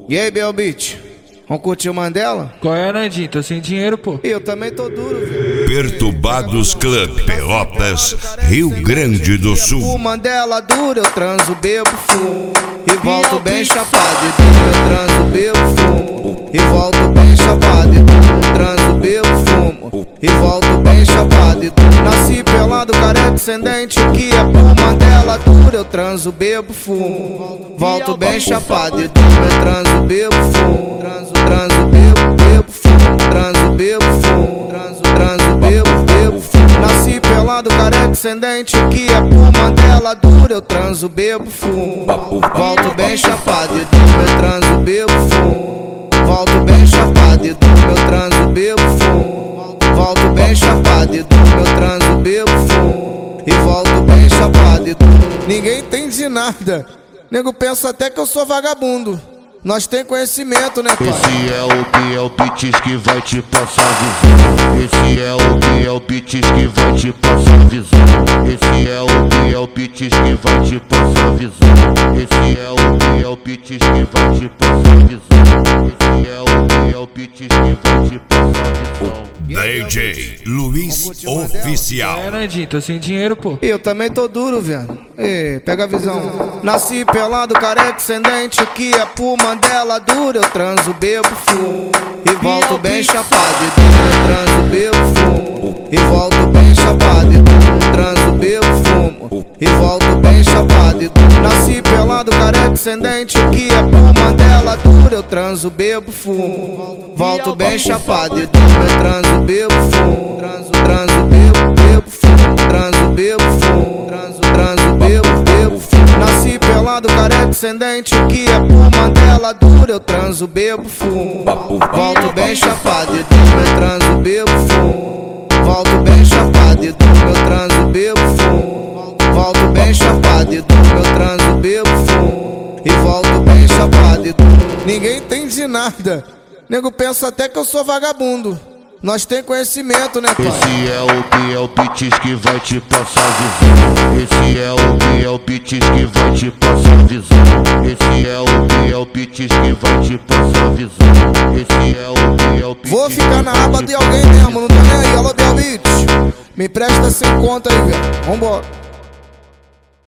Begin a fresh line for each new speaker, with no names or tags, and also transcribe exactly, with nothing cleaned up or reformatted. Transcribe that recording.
E aí, Belbit? Vamos curtir o Mandela?
Qual é, Nandinho? Tô sem dinheiro, pô.
Eu também tô duro, velho.
Perturbados Club, Pelotas, Rio Grande do Sul.
O Mandela duro, eu transo, bebo, fumo e volto bem chapado. E duro, eu transo, bebo, fumo e volto bem chapado. E duro, transo, bebo, fumo e volto bem chapado. E duro, nasci pelado, careca, descendente. O que é pro Mandela duro, eu transo, bebo, fumo, volto bem chapado. E duro, eu transo, bebo, fumo, transo, transo, bebo, bebo, fumo, transo, bebo, fumo, transo, transo, bebo, bebo, fumo. Nasci pelado, careca, descendente. O que é pro Mandela duro, eu transo, bebo, fumo, volto bem chapado. E duro, eu transo, bebo, fumo, volto bem chapado. E duro, eu transo, bebo, fumo, volto bem chapado. E duro, eu transo, bebo, fumo e volto bem chapado. E duro, ninguém entende nada. Nego pensa até que eu sou vagabundo. Nós tem conhecimento, né, pai?
Esse é o que é o Pitis que vai te passar visão. Esse é o que é o Pitis que vai te passar visão. Esse é o que é o Pitis que vai te passar visão. Esse é o que é o Pitis que vai te passar visão. Esse é o que é o Pitis que vai te passar visão.
D J Luiz Oficial.
Qual é, Nandinho? Tô sem dinheiro, pô.
Eu também tô duro, velho. Ei, pega a visão. Nasci pelado, careca, descendente. O que é pro Mandela duro, eu transo, bebo, fumo e volto bem chapado. E duro, eu transo, bebo, fumo e volto bem chapado. E duro, eu transo, bebo, fumo e volto bem chapado. E duro, nasci pelado, careca, descendente. O que é pro Mandela duro, eu transo, bebo, fumo, volto bem chapado. E duro, eu transo, bebo, fumo, transo, transo, bebo, bebo, fumo, transo, bebo, fumo, transo, transo, bebo, bebo, fumo. Nasci pelado, careca, descendente. O que é pro Mandela duro, eu transo, bebo, fumo, volto bem chapado. E duro, eu transo, bebo, fumo, volto bem chapado. E duro, eu transo, bebo, fumo, volto bem chapado. E duro, eu transo, bebo, fumo e volto bem chapado. E duro, ninguém entende nada. Nego pensa até que eu sou vagabundo. Nós tem conhecimento, né, pai?
Esse é o que é o Pitis que vai te passar visão. Esse é o que é o Pitis que vai te passar visão. Esse é o que é o Pitis que vai te passar visão. Esse é o que é o Pitis.
Vou ficar na aba de alguém mesmo, não tô nem aí. Alô, Belbit, me presta sem conta aí, velho. Vambora.